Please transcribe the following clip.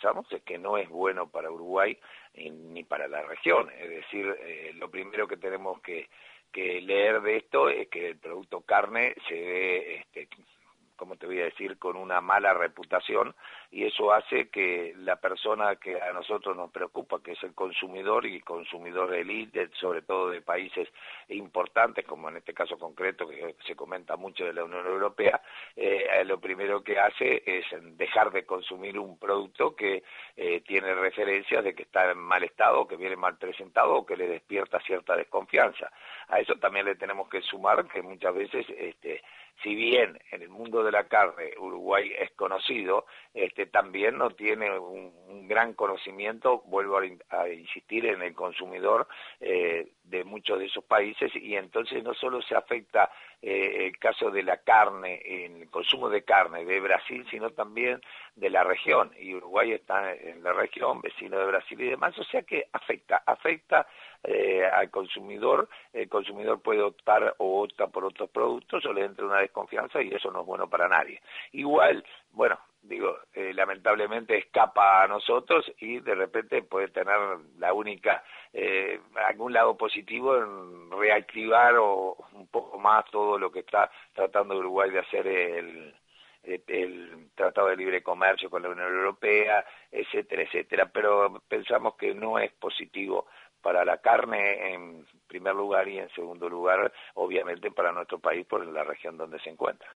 pensamos es que no es bueno para Uruguay ni para la región. Es decir, lo primero que tenemos que leer de esto es que el producto carne se ve, ¿cómo te voy a decir?, con una mala reputación, y eso hace que la persona que a nosotros nos preocupa, que es el consumidor, y consumidor elite, sobre todo de países importantes, como en este caso concreto, que se comenta mucho de la Unión Europea, lo primero que hace es dejar de consumir un producto que tiene referencias de que está en mal estado, que viene mal presentado, o que le despierta cierta desconfianza. A eso también le tenemos que sumar que muchas veces, si bien en el mundo de la carne Uruguay es conocido, también no tiene un gran conocimiento, vuelvo a insistir, en el consumidor de muchos de esos países, y entonces no solo se afecta el caso de la carne, el consumo de carne de Brasil, sino también de la región, y Uruguay está en la región, vecino de Brasil y demás, o sea que afecta al consumidor. El consumidor puede optar o opta por otros productos, o le entra una desconfianza, y eso no es bueno para nadie. Igual, bueno, digo, lamentablemente escapa a nosotros, y de repente puede tener la única, algún lado positivo en reactivar o un poco más todo lo que está tratando Uruguay de hacer el Tratado de Libre Comercio con la Unión Europea, etcétera, etcétera, pero pensamos que no es positivo para la carne en primer lugar, y en segundo lugar, obviamente, para nuestro país por la región donde se encuentra.